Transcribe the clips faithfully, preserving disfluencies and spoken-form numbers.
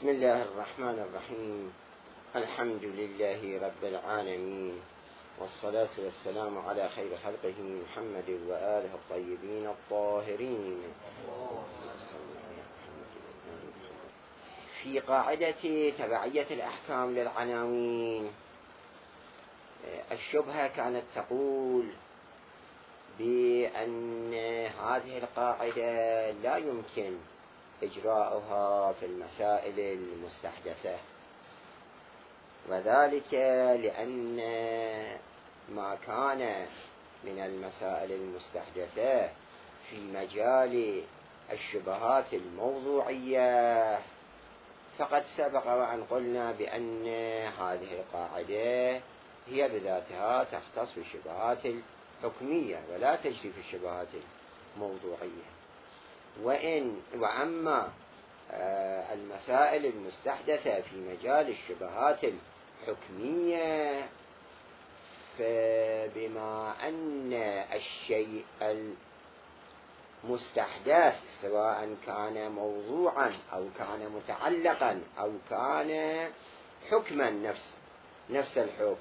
بسم الله الرحمن الرحيم. الحمد لله رب العالمين، والصلاة والسلام على خير خلقه محمد وآله الطيبين الطاهرين. في قاعدة تبعية الأحكام للعناوين، الشبهة كانت تقول بأن هذه القاعدة لا يمكن إجراؤها في المسائل المستحدثة، وذلك لأن ما كان من المسائل المستحدثة في مجال الشبهات الموضوعية فقد سبق وأن قلنا بأن هذه القاعدة هي بذاتها تختص بالشبهات الحكمية ولا تجري في الشبهات الموضوعية. وإن وأما المسائل المستحدثة في مجال الشبهات الحكمية فبما أن الشيء المستحدث سواء كان موضوعا أو كان متعلقا أو كان حكما نفس نفس الحكم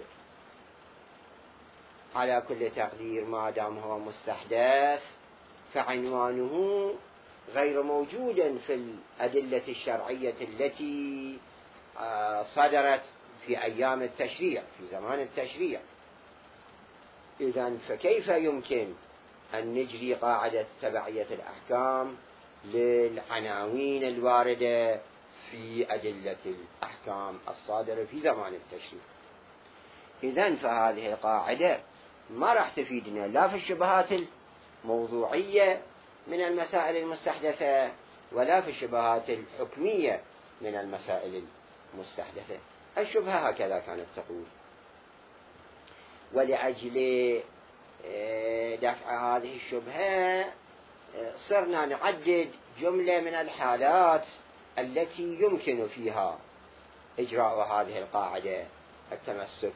على كل تقدير ما دام هو مستحدث فعنوانه غير موجود في الأدلة الشرعية التي صدرت في أيام التشريع في زمان التشريع. إذن فكيف يمكن أن نجري قاعدة تبعية الأحكام للعناوين الواردة في أدلة الأحكام الصادرة في زمان التشريع؟ إذن فهذه القاعدة ما راح تفيدنا لا في الشبهات الموضوعية من المسائل المستحدثة ولا في الشبهات الحكمية من المسائل المستحدثة. الشبهة هكذا كانت تقول، ولأجل دفع هذه الشبهة صرنا نعدد جملة من الحالات التي يمكن فيها إجراء هذه القاعدة، التمسك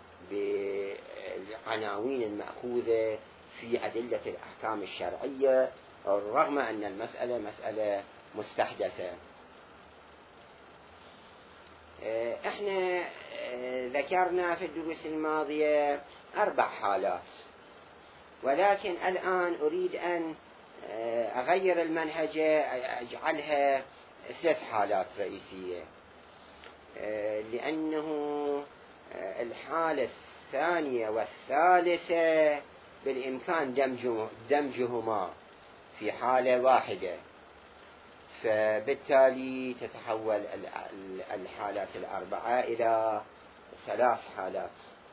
بالعناوين المأخوذة في أدلة الأحكام الشرعية رغم أن المسألة مسألة مستحدثة. احنا ذكرنا في الدروس الماضية أربع حالات، ولكن الآن أريد أن أغير المنهج أجعلها ثلاث حالات رئيسية، لأنه الحالة الثانية والثالثة بالإمكان دمجه دمجهما في حالة واحدة، فبالتالي تتحول الحالات الأربعة إلى ثلاث حالات.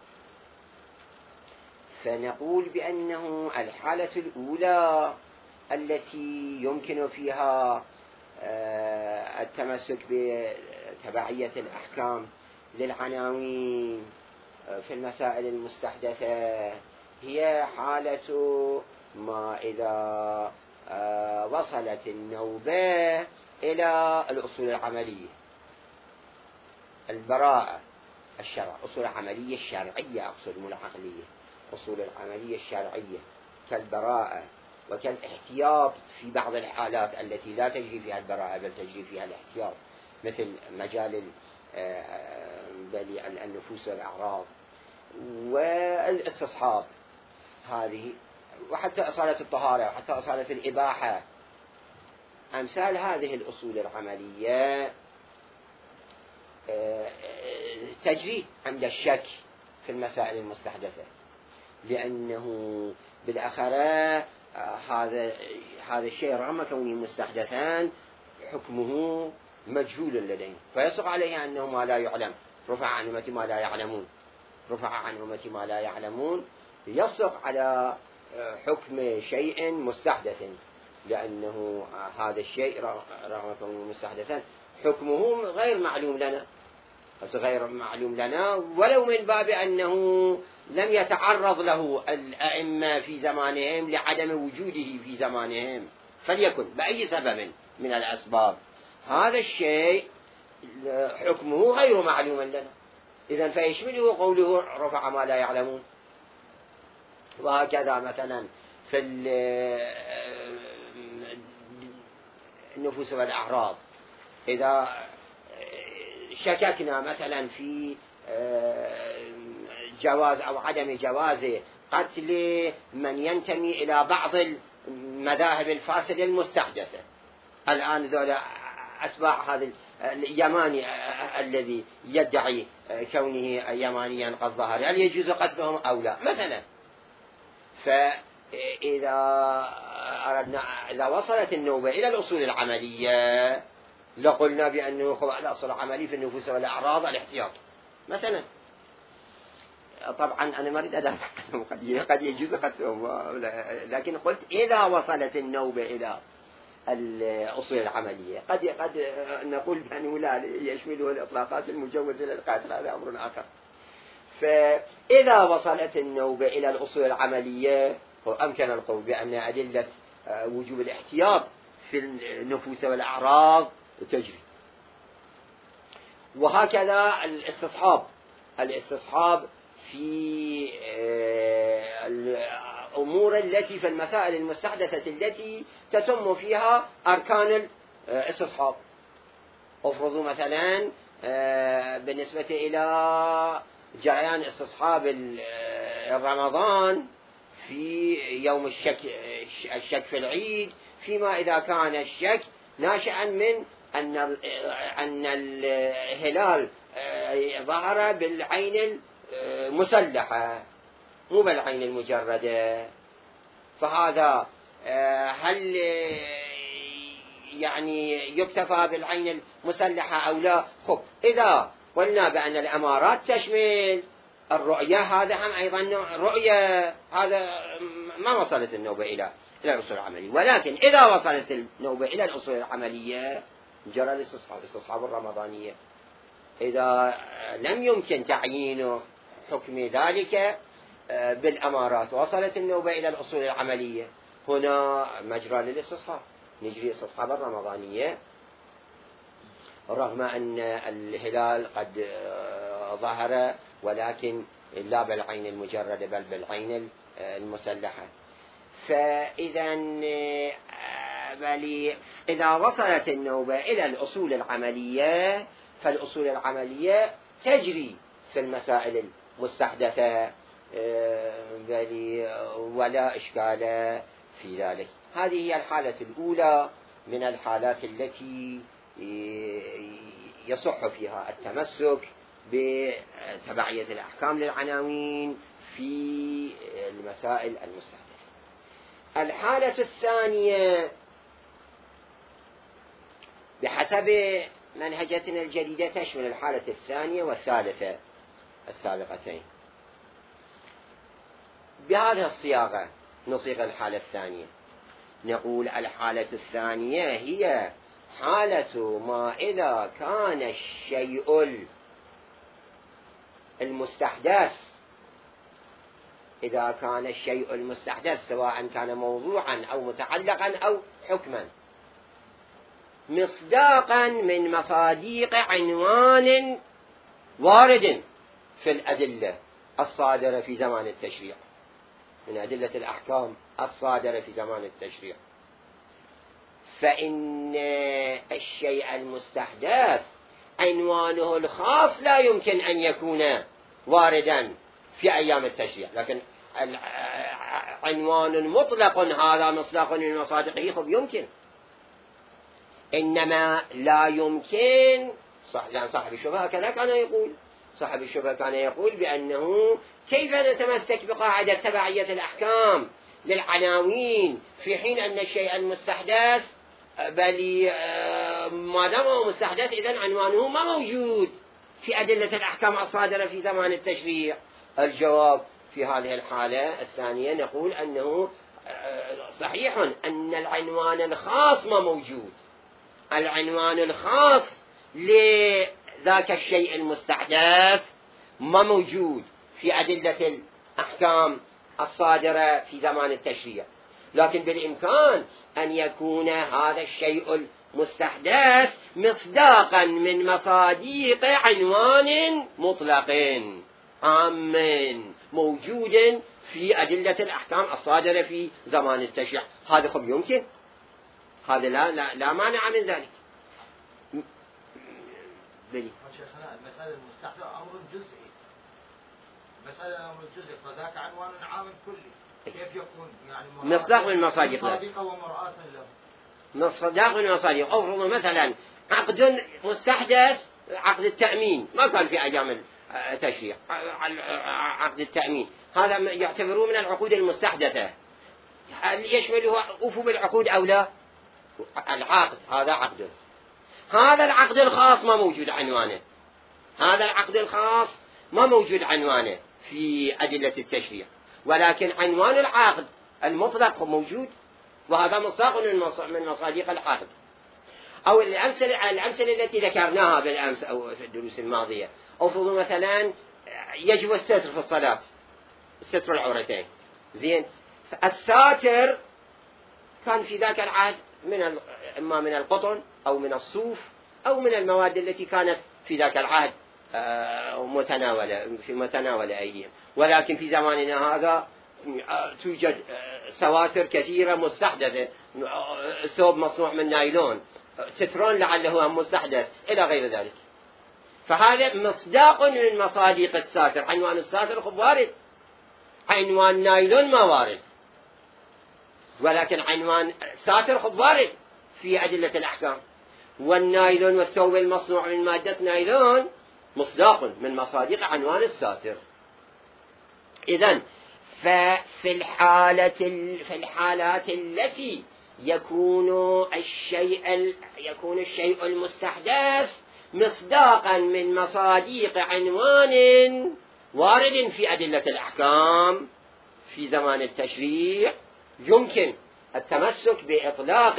فنقول بأنه الحالة الأولى التي يمكن فيها التمسك بتبعية الأحكام للعناوين في المسائل المستحدثة هي حالة ما إذا وصلت النوبة إلى الأصول العملية، البراءة الشرع، أصول العملية الشرعية أقصد مو العقلية، أصول العملية الشرعية كالبراءة وكالاحتياط في بعض الحالات التي لا تجري فيها البراءة بل تجري فيها الاحتياط، مثل مجال بليع النفوس والأعراض والاستصحاب هذه، وحتى أصالة الطهارة وحتى أصالة الإباحة. أمثال هذه الأصول العملية تجري عند الشك في المسائل المستحدثة، لأنه بالأخرى هذا هذا الشيء رغم كونه مستحدثان حكمه مجهول لدينا، فيصح عليه أنه ما لا يعلم، رفع عن أمتي ما لا يعلمون، رفع عن أمتي ما لا يعلمون يصح على حكم شيء مستحدث، لأنه هذا الشيء رغم كونه مستحدثا حكمه غير معلوم لنا، غير معلوم لنا ولو من باب أنه لم يتعرض له الأئمة في زمانهم لعدم وجوده في زمانهم، فليكن بأي سبب من الأسباب هذا الشيء حكمه غير معلوم لنا. إذن فيشمله قوله رفع ما لا يعلمون. وهكذا مثلا في النفوس والأعراض، إذا شككنا مثلا في جواز أو عدم جواز قتل من ينتمي إلى بعض المذاهب الفاسدة المستحدثة. الآن ذولا أتباع هذا اليماني الذي يدعي كونه يمانيا قد ظهر، هل يجوز قتلهم أو لا مثلا؟ فإذا أردنا إذا وصلت النوبة إلى الأصول العملية لقلنا بأنه الأصل العملي في النفوس والأعراض الاحتياط مثلا. طبعا أنا ما أريد أدافع عنهم، قد يجوز قتلهم، لكن قلت إذا وصلت النوبة إلى الأصول العملية قد قد نقول بأنه لا يشمله الإطلاقات المجوزة للقتل، هذا أمر آخر. فإذا وصلت النوبة إلى الأصول العملية أمكن القول بأن أدلة وجوب الاحتياط في النفوس والأعراض تجري. وهكذا الاستصحاب الاستصحاب في الأمور التي في المسائل المستحدثة التي تتم فيها أركان الاستصحاب. افرضوا مثلا بالنسبة إلى جريان استصحاب رمضان في يوم الشك الشك في العيد، فيما إذا كان الشك ناشئا من أن أن الهلال ظهر بالعين المسلحة مو بالعين المجردة، فهذا هل يعني يكتفى بالعين المسلحة أو لا؟ خب إذا قلنا بأن الأمارات تشمل الرؤية، هذا هم أيضا رؤية، هذا ما وصلت النوبة إلى إلى الأصول العملية. ولكن إذا وصلت النوبة إلى الأصول العملية جرى الاستصحاب الاستصحاب الرمضانية. إذا لم يمكن تعيين حكم ذلك بالأمارات وصلت النوبة إلى الأصول العملية، هنا مجرى للاستصحاب، نجري استصحاب الرمضانية رغم أن الهلال قد ظهر ولكن لا بالعين المجردة بل بالعين المسلحة. فإذا بل إذا وصلت النوبة إلى الأصول العملية فالأصول العملية تجري في المسائل المستحدثة بل ولا إشكال في ذلك. هذه هي الحالة الأولى من الحالات التي يصح فيها التمسك بتبعية الأحكام للعناوين في المسائل المستحدثة. الحالة الثانية بحسب منهجتنا الجديدة تشمل الحالة الثانية والثالثة السابقتين. بهذه الصياغة نصيغ الحالة الثانية، نقول الحالة الثانية هي حالة ما إذا كان الشيء المستحدث إذا كان الشيء المستحدث سواء كان موضوعا أو متعلقا أو حكما مصداقا من مصاديق عنوان وارد في الأدلة الصادرة في زمان التشريع، من أدلة الأحكام الصادرة في زمان التشريع، فإن الشيء المستحدث عنوانه الخاص لا يمكن أن يكون واردا في أيام التشريع، لكن عنوان مطلق هذا مصداق من مصادقه خب يمكن. إنما لا يمكن صح، لأن صاحب الشبهة كذا كان يقول صاحب الشبهة كان يقول بأنه كيف نتمسك بقاعدة تبعية الأحكام للعناوين في حين أن الشيء المستحدث بل ما دام هو مستحدث إذن عنوانه ما موجود في أدلة الأحكام الصادرة في زمان التشريع. الجواب في هذه الحالة الثانية نقول أنه صحيح أن العنوان الخاص ما موجود، العنوان الخاص لذاك الشيء المستحدث ما موجود في أدلة الأحكام الصادرة في زمان التشريع، لكن بالإمكان أن يكون هذا الشيء المستحدث مصداقا من مصاديق عنوان مطلق عام موجود في أدلة الأحكام الصادرة في زمان التشريع. هذا خب يمكن، هذا لا, لا, لا مانع من ذلك. بلي. شيخنا المسألة المستحدث أمر جزئي، مسألة أمر جزئي فذاك عنوان عام كلي، كيف يكون يعني مصداق من المصادق مصادقة ومرآة له؟ مصداق من المصادق. أفرض مثلا عقد مستحدث، عقد التأمين ما كان في أيام التشريع، عقد التأمين هذا يعتبروه من العقود المستحدثة، هل يشمله أوفوا بالعقود أو لا؟ العقد هذا عقد، هذا العقد الخاص ما موجود عنوانه، هذا العقد الخاص ما موجود عنوانه في أدلة التشريع، ولكن عنوان العقد المطلق موجود، وهذا مصداق من مصادق العقد. أو الأمثلة الأمثلة التي ذكرناها بالأمس أو في الدروس الماضية، أو مثلا يجب الستر في الصلاة، ستر العورتين، زين، الساتر كان في ذاك العهد من إما من القطن أو من الصوف أو من المواد التي كانت في ذاك العهد متناولة في متناول أيديهم، ولكن في زماننا هذا توجد سواتر كثيرة مستحدثة، ثوب مصنوع من نايلون، سترون لعله هم مستحدث إلى غير ذلك. فهذا مصداق من مصادق الساتر. عنوان الساتر خب وارد، عنوان نايلون ما وارد، ولكن عنوان ساتر خب وارد في أدلة الأحكام. والنايلون والثوب المصنوع من مادة نايلون مصداق من مصادق عنوان الساتر. إذن ففي الحالة في الحالات التي يكون الشيء يكون الشيء المستحدث مصداقا من مصادق عنوان وارد في أدلة الأحكام في زمان التشريع، يمكن التمسك بإطلاق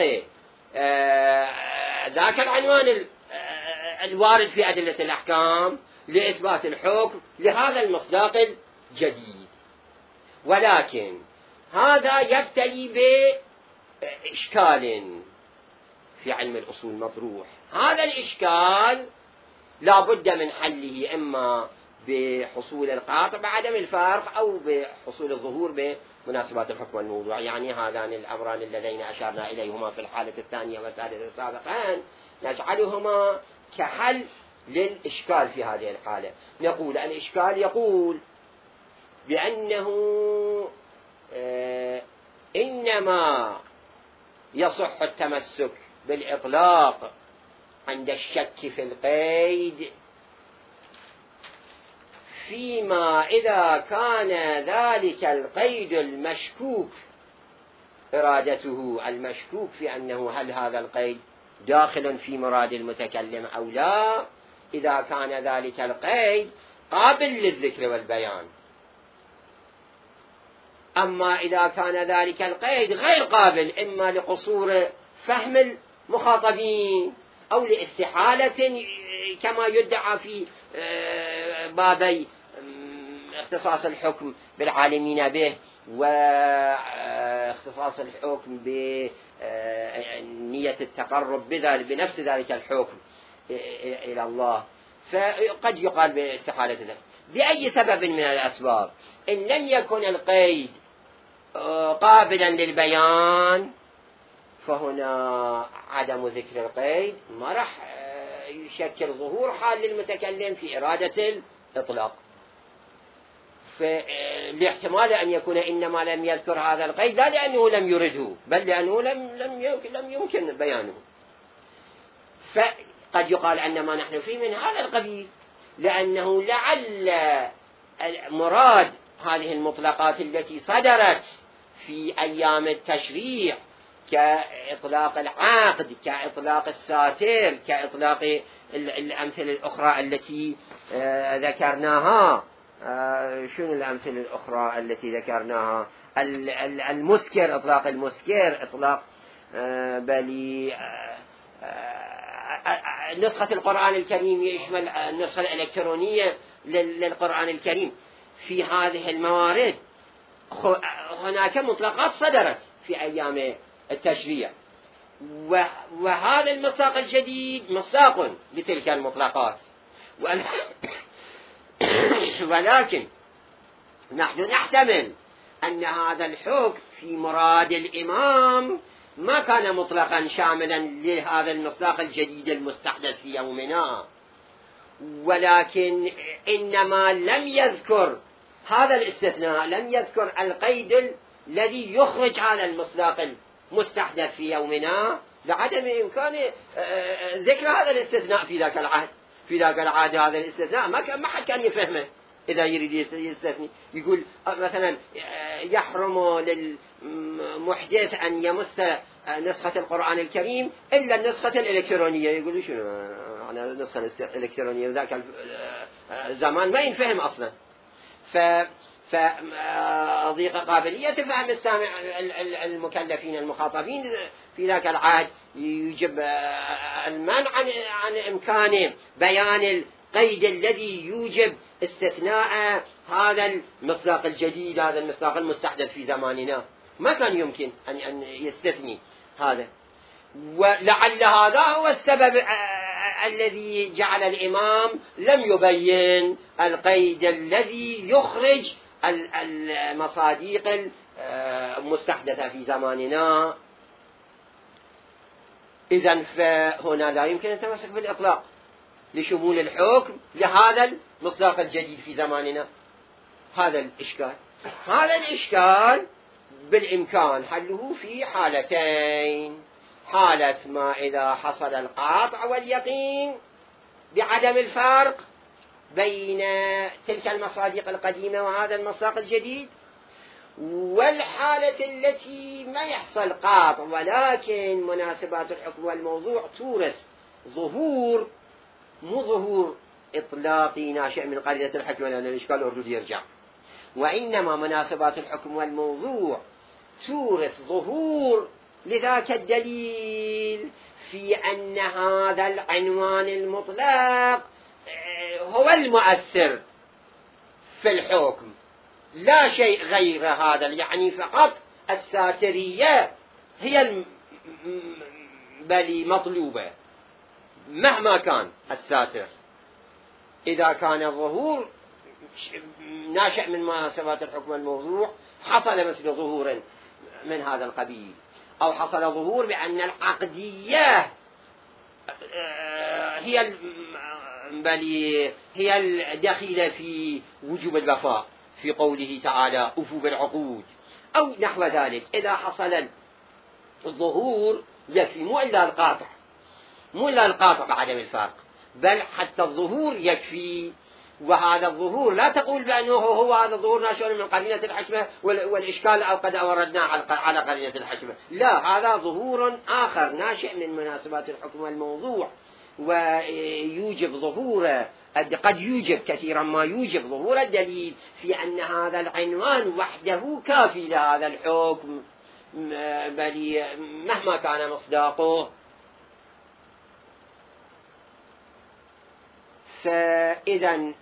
ذاك العنوان الوارد في أدلة الأحكام لإثبات الحكم لهذا المصداق الجديد. ولكن هذا يبتلي بإشكال في علم الأصول مطروح. هذا الإشكال لا بد من حله، إما بحصول القاطع بعدم الفرق أو بحصول الظهور بمناسبات الحكم والموضوع. يعني هذان الأمران اللذين أشرنا إليهما في الحالة الثانية والثالثة السابقان نجعلهما كحل للإشكال في هذه الحالة. نقول الإشكال يقول بأنه آه إنما يصح التمسك بالإطلاق عند الشك في القيد فيما إذا كان ذلك القيد المشكوك إرادته، المشكوك في أنه هل هذا القيد داخل في مراد المتكلم أو لا، إذا كان ذلك القيد قابل للذكر والبيان. أما إذا كان ذلك القيد غير قابل، إما لقصور فهم المخاطبين أو لاستحالة كما يدعى في بابي اختصاص الحكم بالعالمين به واختصاص الحكم بنية التقرب بذلك بنفس ذلك الحكم إلى الله، فقد يقال باستحالة ذلك بأي سبب من الأسباب. إن لم يكن القيد قابلا للبيان فهنا عدم ذكر القيد ما راح يشكل ظهور حال للمتكلم في إرادة الإطلاق، فالاحتمال أن يكون إنما لم يذكر هذا القيد لا لأنه لم يرده بل لأنه لم لم يمكن, لم يمكن بيانه. فقد يقال أن ما نحن فيه من هذا القبيل، لأنه لعل مراد هذه المطلقات التي صدرت في أيام التشريع كإطلاق العقد، كإطلاق الساتر، كإطلاق الأمثلة الأخرى التي ذكرناها. شنو الأمثلة الأخرى التي ذكرناها؟ المسكر، إطلاق المسكر، إطلاق بلي نسخة القرآن الكريم يشمل النسخة الإلكترونية للقرآن الكريم. في هذه الموارد هناك مطلقات صدرت في أيام التشريع، وهذا المصداق الجديد مصداق لتلك المطلقات، ولكن نحن نحتمل أن هذا الحكم في مراد الإمام ما كان مطلقا شاملا لهذا المصداق الجديد المستحدث في يومنا، ولكن إنما لم يذكر هذا الاستثناء، لم يذكر القيد الذي يخرج هذا المصداق المستحدث في يومنا لعدم إمكان ذكر هذا الاستثناء في ذاك العهد. في ذاك العهد هذا الاستثناء ما كان ما حد كان يفهمه. إذا يريد يستثني يقول مثلا يحرم للمحدث أن يمس نسخة القرآن الكريم إلا النسخة الإلكترونية. يقول شنو على النسخة الإلكترونية؟ ذاك الزمان ما ينفهم أصلا. ف فضيق قابلية فهم السامع المكلفين المخاطبين في ذاك العهد يجب المنع عن عن إمكان بيان القيد الذي يوجب استثناء هذا المصداق الجديد، هذا المصداق المستحدث في زماننا. ما كان يمكن أن أن يستثني هذا، ولعل هذا هو السبب الذي جعل الإمام لم يبين القيد الذي يخرج المصاديق المستحدثة في زماننا. إذن فهنا لا يمكن التمسك بالإطلاق لشمول الحكم لهذا المصداق الجديد في زماننا. هذا الإشكال هذا الإشكال بالإمكان حله في حالتين: حالة ما إذا حصل القاطع واليقين بعدم الفرق بين تلك المصادق القديمة وهذا المصداق الجديد، والحالة التي ما يحصل قاطع ولكن مناسبات الحكم والموضوع تورث ظهور، مو ظهور إطلاقي ناشئ من قرية الحكم، لأن الإشكال أردود يرجع، وإنما مناسبات الحكم والموضوع تورث ظهور لذاك الدليل في أن هذا العنوان المطلق هو المؤثر في الحكم، لا شيء غير هذا. يعني فقط الساترية هي بل مطلوبة مهما كان الساتر. إذا كان الظهور ناشئ من مناسبات الحكم والموضوع حصل مثل ظهور من هذا القبيل، أو حصل ظهور بأن العقدية هي بل هي الدخيلة في وجوب الوفاء في قوله تعالى أوفوا بالعقود أو نحو ذلك. إذا حصل الظهور يكفي، مو إلا القاطع، مو إلا القاطع بعدم الفرق، بل حتى الظهور يكفي. وهذا الظهور لا تقول بأنه هو هذا الظهور ناشئ من قرينة الحكمة والإشكال أو قد أوردنا على قرينة الحكمة، لا، هذا ظهور آخر ناشئ من مناسبات الحكم والموضوع، ويوجب ظهور، قد يوجب كثيرا ما يوجب ظهور الدليل في أن هذا العنوان وحده كافي لهذا الحكم بل مهما كان مصداقه. فإذا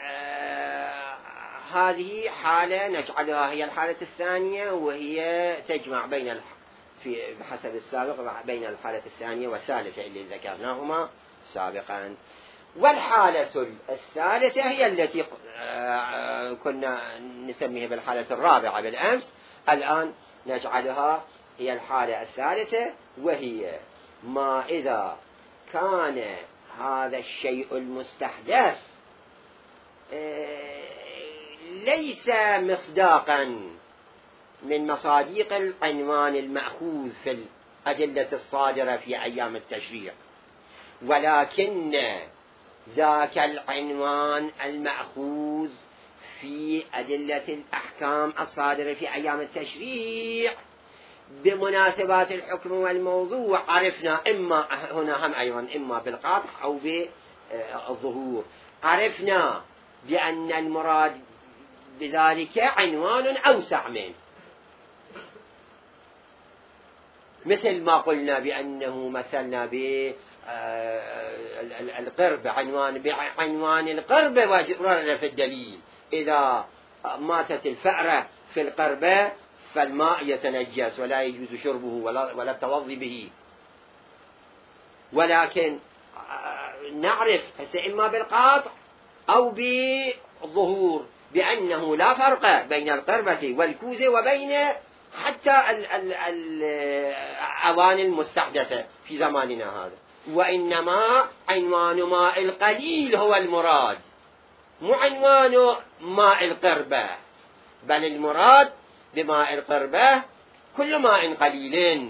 هذه حالة نجعلها هي الحالة الثانية، وهي تجمع بين في بحسب السابق بين الحالة الثانية والثالثة اللي ذكرناهما سابقا. والحالة الثالثة هي التي كنا نسميها بالحالة الرابعة بالأمس، الآن نجعلها هي الحالة الثالثة، وهي ما إذا كان هذا الشيء المستحدث ليس مصداقا من مصاديق العنوان المأخوذ في الأدلة الصادرة في أيام التشريع، ولكن ذاك العنوان المأخوذ في أدلة الأحكام الصادرة في أيام التشريع بمناسبات الحكم والموضوع عرفنا إما هنا هم أيضا إما بالقاطع أو بالظهور، عرفنا بأن المراد بذلك عنوان أوسع منه، مثل ما قلنا بأنه مثلنا بالقرب، عنوان بعنوان القرب ورد في الدليل إذا ماتت الفأرة في القربة فالماء يتنجس ولا يجوز شربه ولا, ولا التوضي به. ولكن نعرف إما بالقاطع أو بالظهور بأنه لا فرق بين القربة والكوزة وبين حتى الأواني المستحدثة في زماننا هذا، وإنما عنوان ماء القليل هو المراد، مو عنوان ماء القربة، بل المراد بماء القربة كل ماء قليل.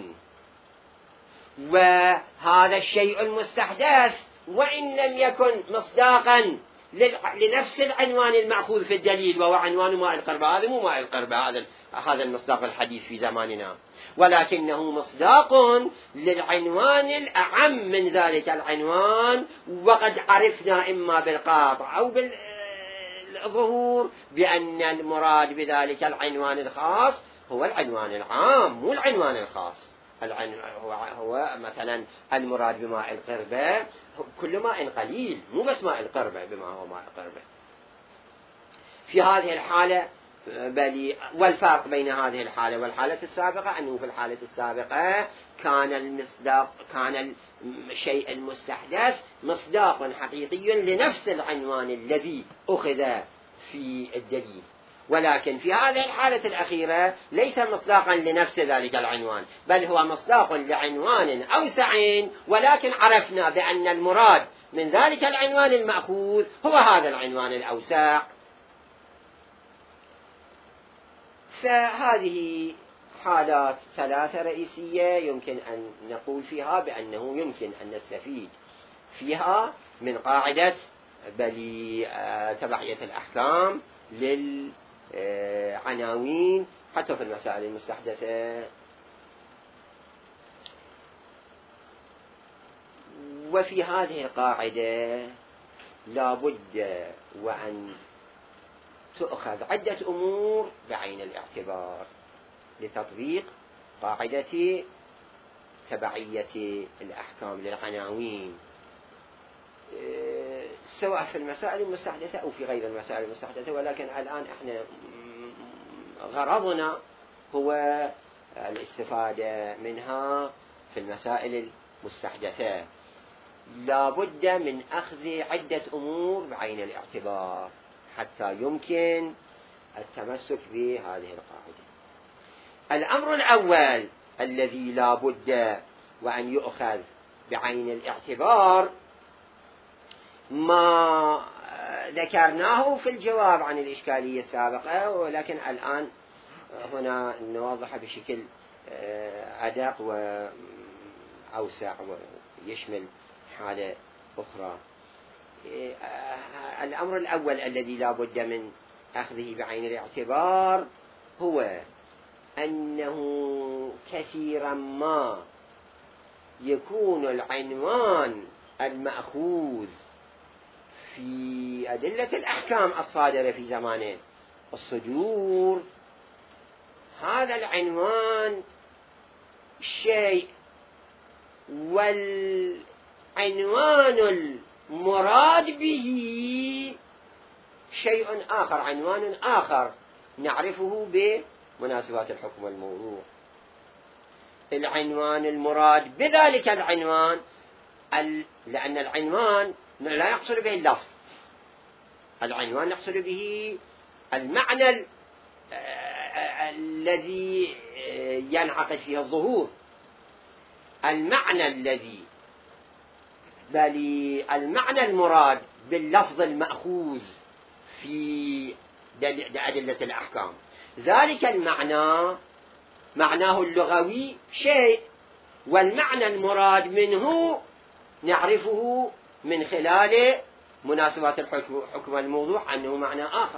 وهذا الشيء المستحدث وإن لم يكن مصداقا لنفس العنوان المأخوذ في الدليل وهو عنوان ماء القربة، هذا مو ماء القربة، هذا هذا المصداق الحديث في زماننا، ولكنه مصداق للعنوان الأعم من ذلك العنوان، وقد عرفنا إما بالقاطع أو بالظهور بأن المراد بذلك العنوان الخاص هو العنوان العام مو العنوان الخاص. هو, هو مثلا المراد بماء القربة كل ماء قليل، مو بس ماء القربة بما هو ماء القربة. في هذه الحالة بل والفرق بين هذه الحالة والحالة السابقة أنه في الحالة السابقة كان المصداق كان الشيء المستحدث مصداق حقيقي لنفس العنوان الذي أخذ في الدليل، ولكن في هذه الحالة الأخيرة ليس مصداقا لنفس ذلك العنوان، بل هو مصداق لعنوان أوسع، ولكن عرفنا بأن المراد من ذلك العنوان المأخوذ هو هذا العنوان الأوسع. فهذه حالات ثلاثة رئيسية يمكن أن نقول فيها بأنه يمكن أن نستفيد فيها من قاعدة بل تبعية الأحكام للعناوين حتى في المسائل المستحدثة. وفي هذه القاعدة لا بد وأن تؤخذ عدة أمور بعين الاعتبار لتطبيق قاعدة تبعية الأحكام للعناوين، سواء في المسائل المستحدثة أو في غير المسائل المستحدثة، ولكن الآن احنا غرضنا هو الاستفادة منها في المسائل المستحدثة. لا بد من أخذ عدة أمور بعين الاعتبار حتى يمكن التمسك بهذه القاعدة. الأمر الأول الذي لا بد وأن يؤخذ بعين الاعتبار ما ذكرناه في الجواب عن الإشكالية السابقة، ولكن الآن هنا نوضح بشكل أدق وأوسع ويشمل حالة أخرى. الأمر الأول الذي لا بد من أخذه بعين الاعتبار هو أنه كثيرا ما يكون العنوان المأخوذ في أدلة الأحكام الصادرة في زمان الصدور هذا العنوان شيء، والعنوان المراد به شيء آخر، عنوان آخر نعرفه بمناسبات الحكم والموضوع. العنوان المراد بذلك العنوان لأن العنوان لا يقصد به اللفظ، العنوان يقصد به المعنى الذي ينعقد فيه الظهور، المعنى الذي بل المعنى المراد باللفظ المأخوذ في أدلة الأحكام. ذلك المعنى معناه اللغوي شيء، والمعنى المراد منه نعرفه من خلال مناسبات الحكم والموضوع أنه معنى آخر،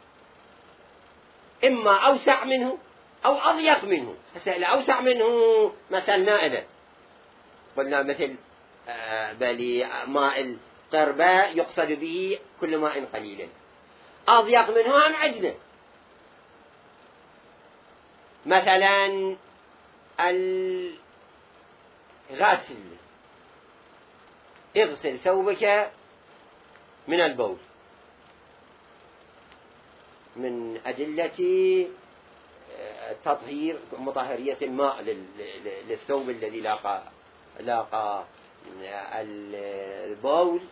إما أوسع منه أو أضيق منه. الأوسع منه مثلنا إذا قلنا مثل بل ماء القربة يقصد به كل ماء قليل، أضيق منه عن عجنة. مثلا الغسل، اغسل ثوبك من البول، من أدلة تطهير مطهرية الماء للثوب الذي لاقى لاقى البول.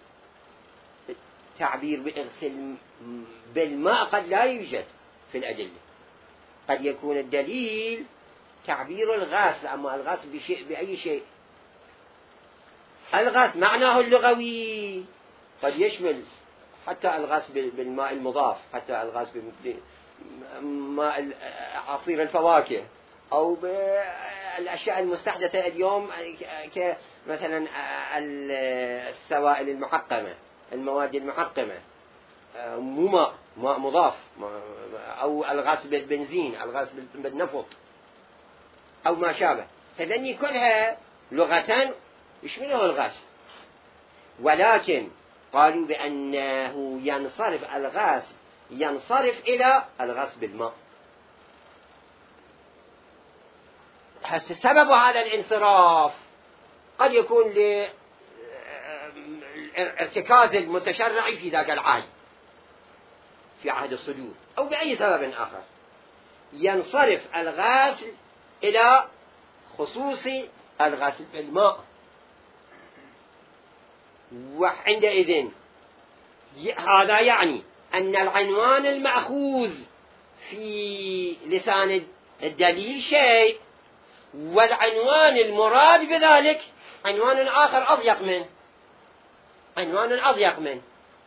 تعبير باغسل بالماء قد لا يوجد في الأدلة، قد يكون الدليل تعبير الغسل، أما الغسل بشيء بأي شيء. الغاس معناه اللغوي قد يشمل حتى الغاس بالماء المضاف، حتى الغاس بماء عصير الفواكه، أو بالأشياء المستحدثة اليوم كمثلا السوائل المعقمة، المواد المعقمة، مو ماء ماء مضاف، أو الغاس بالبنزين، الغاس بالنفط، أو ما شابه. فذني كلها لغة يشملها الغاس، ولكن قالوا بأنه ينصرف الغاس ينصرف إلى الغاس بالماء. سبب هذا الانصراف قد يكون لارتكاز المتشرع في ذاك العهد، في عهد الصدور، أو بأي سبب آخر ينصرف الغاس إلى خصوص الغاس بالماء. وعندئذ هذا يعني أن العنوان المأخوذ في لسان الدليل شيء، والعنوان المراد بذلك عنوان آخر أضيق منه، عنوان أضيق منه.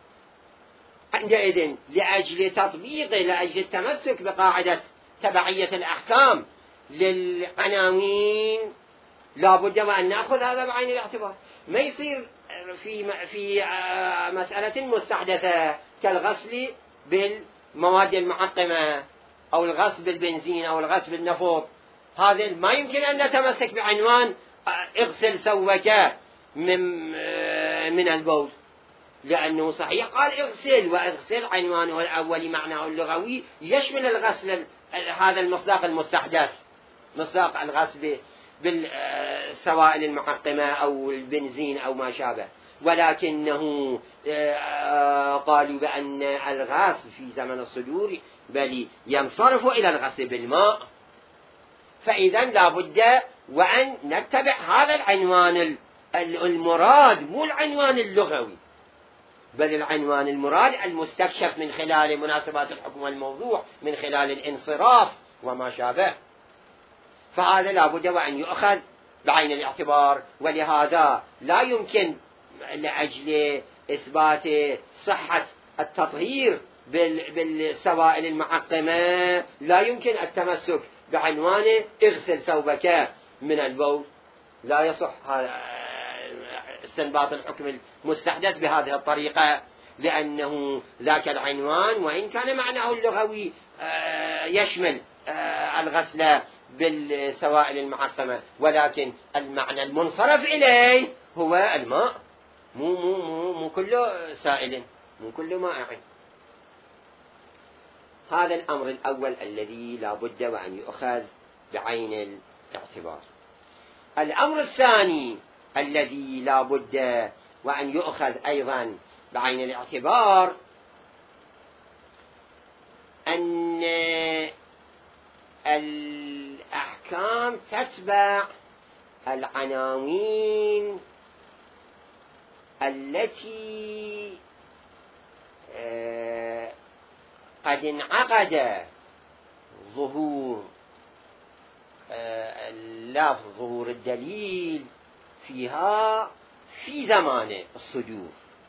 عندئذ لأجل تطبيقه، لأجل التمسك بقاعدة تبعية الأحكام للعناوين، لا بد وأن نأخذ هذا بعين الاعتبار. ما يصير في في مسألة مستحدثة كالغسل بالمواد المعقمة، أو الغسل بالبنزين، أو الغسل بالنفط، هذا ما يمكن أن نتمسك بعنوان اغسل ثوبك من من البول، لأنه صحيح قال اغسل، واغسل عنوانه الأولي معناه اللغوي يشمل الغسل، هذا المصداق المستحدث، مصداق الغسل بالسوائل المعقمة أو البنزين أو ما شابه. ولكنه قالوا بأن الغسل في زمن الصدور بل ينصرف إلى الغسل بالماء، فإذا لا بد وأن نتبع هذا العنوان المراد، مو العنوان اللغوي، بل العنوان المراد المستكشف من خلال مناسبات الحكم والموضوع، من خلال الانصراف وما شابه. فهذا لا بد وأن يؤخذ بعين الاعتبار. ولهذا لا يمكن لأجل إثبات صحة التطهير بالسوائل المعقمة لا يمكن التمسك بعنوان اغسل ثوبك من البول، لا يصح استنباط الحكم المستحدث بهذه الطريقة، لأنه ذاك العنوان وإن كان معناه اللغوي يشمل الغسل بالسوائل المعقمة، ولكن المعنى المنصرف إليه هو الماء، مو مو مو مو كله سائل، مو كله مائع. هذا الأمر الأول الذي لا بد وأن يؤخذ بعين الاعتبار. الأمر الثاني الذي لا بد وأن يؤخذ أيضا بعين الاعتبار أن الأحكام تتبع العناوين التي قد انعقد ظهور اللفظ، ظهور الدليل فيها في زمان الصدور.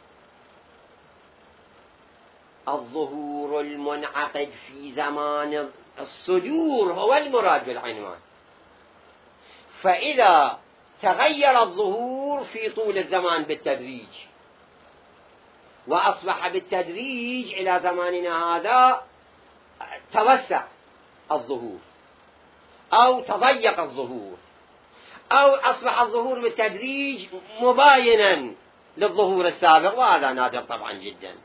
الظهور المنعقد في زمان الصدور هو المراد بالعنوان، فإذا تغير الظهور في طول الزمان بالتدريج وأصبح بالتدريج إلى زماننا هذا توسع الظهور أو تضيق الظهور، أو أصبح الظهور بالتدريج مباينا للظهور السابق، وهذا نادر طبعا جدا.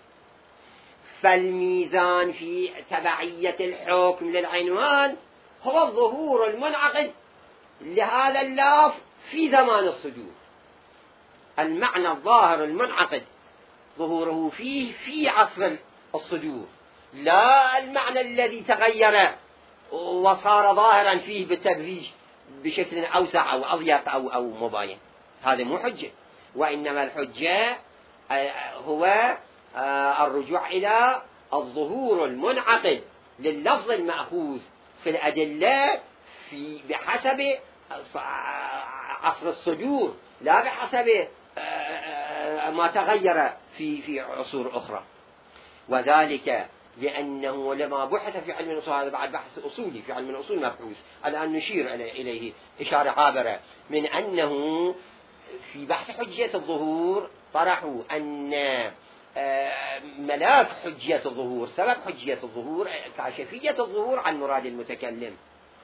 فالميزان في تبعية الحكم للعنوان هو الظهور المنعقد لهذا اللفظ في زمان الصدور، المعنى الظاهر المنعقد ظهوره فيه في عصر الصدور، لا المعنى الذي تغير وصار ظاهرا فيه بالتدريج بشكل أوسع أو أضيق أو أو مباين. هذا مو حجة، وإنما الحجة هو الرجوع إلى الظهور المنعقد لللفظ المأخوذ في الأدلة في بحسب عصر الصدور، لا بحسب ما تغير في في عصور أخرى. وذلك لأنه لما بحث في علم الأصول، هذا بعد بحث أصولي في علم الأصول مبحوث، الآن نشير إليه إشارة عابرة، من أنه في بحث حجية الظهور طرحوا أن ملاك حجية الظهور، سبب حجية الظهور كاشفية الظهور عن مراد المتكلم،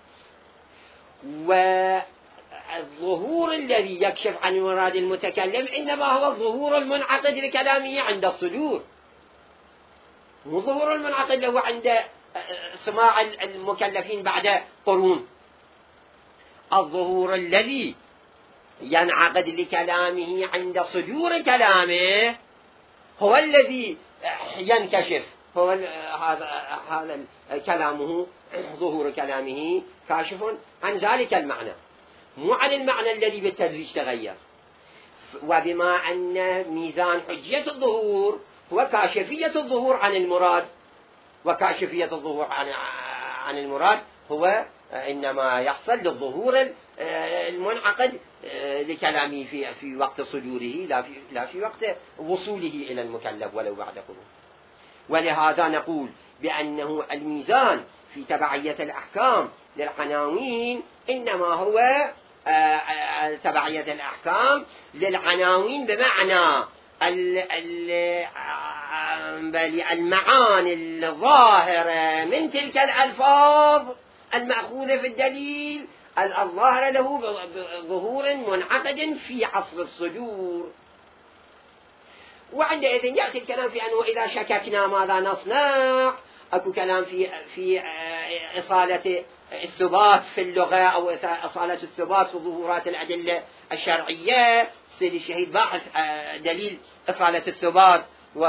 والظهور الذي يكشف عن مراد المتكلم إنما هو الظهور المنعقد لكلامه عند الصدور، مو الظهور المنعقد له عند سماع المكلفين بعد قرون. الظهور الذي ينعقد لكلامه عند صدور كلامه هو الذي ينكشف، هو هذا هذا كلامه، ظهور كلامه كاشف عن ذلك المعنى، مو عن المعنى الذي بالتدريج تغير. وبما أن ميزان حجية الظهور هو كاشفية الظهور عن المراد، وكاشفية الظهور عن عن المراد هو إنما يحصل للظهور المنعقد لكلامه في في وقت صدوره، لا في لا في وقت وصوله إلى المكلف ولو بعد قرون. ولهذا نقول بأنه الميزان في تبعية الأحكام للعناوين إنما هو تبعية الأحكام للعناوين بمعنى المعاني الظاهرة من تلك الألفاظ المأخوذة في الدليل الظاهرة له ظهور منعقد في عصر الصدور. وعندئذ يأتي الكلام في أنه إذا شككنا ماذا نصنع، أكو كلام في في إصالة الثبات في اللغة أو إصالة الثبات في ظهورات الأدلة الشرعية. سيد الشهيد باحث دليل إصالة الثبات،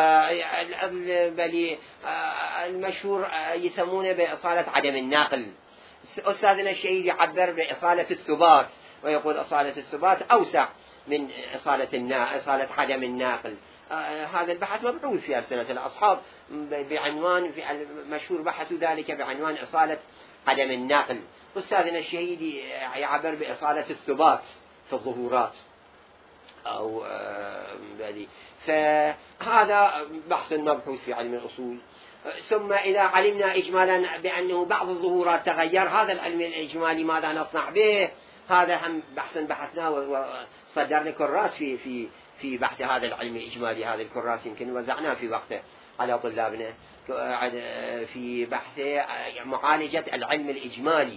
والمشهور يسمونه بإصالة عدم الناقل. أستاذنا الشهيد يعبر بإصالة الثبات ويقول إصالة الثبات أوسع من إصالة النا... إصالة عدم الناقل. آه هذا البحث مبحوث في ألسنة الأصحاب بعنوان، في المشهور بحثوا ذلك بعنوان إصالة عدم الناقل. أستاذنا الشهيد يعبر بإصالة الثبات في الظهورات أو آه فهذا بحث مبحوث في علم الأصول. ثم إذا علمنا إجمالا بأنه بعض الظهورات تغير، هذا العلم الإجمالي ماذا نصنع به؟ هذا هم بحث بحثناه وصدرنا كراس في في في بحث هذا العلم الإجمالي. هذا الكراس يمكن وزعناه في وقته على طلابنا في بحث معالجة العلم الإجمالي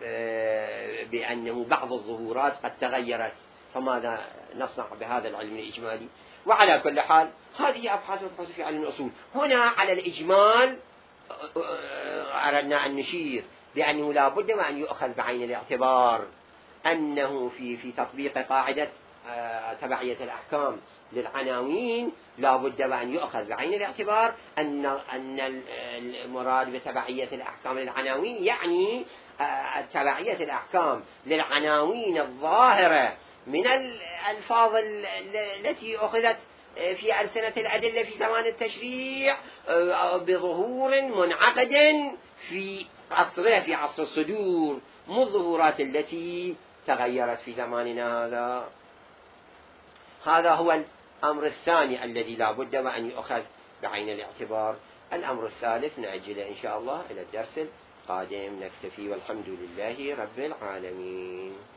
بأنه بعض الظهورات قد تغيرت، فماذا نصنع بهذا العلم الإجمالي؟ وعلى كل حال هذه أبحاث مبحوثة في علم الأصول. هنا على الإجمال أردنا أن نشير بأنه لا بد وأن يؤخذ بعين الاعتبار أنه في في تطبيق قاعدة تبعية الأحكام للعناوين لا بد وأن يؤخذ بعين الاعتبار أن أن المراد بتبعية الأحكام للعناوين يعني تبعية الأحكام للعناوين الظاهرة من الألفاظ التي أخذت في ألسنة الأدلة في زمان التشريع بظهور منعقد في عصره، في عصر الصدور، مو الظهورات التي تغيرت في زماننا هذا. هذا هو الأمر الثاني الذي لا بد وأن يؤخذ بعين الاعتبار. الأمر الثالث نأجله إن شاء الله إلى الدرس القادم. نكتفي والحمد لله رب العالمين.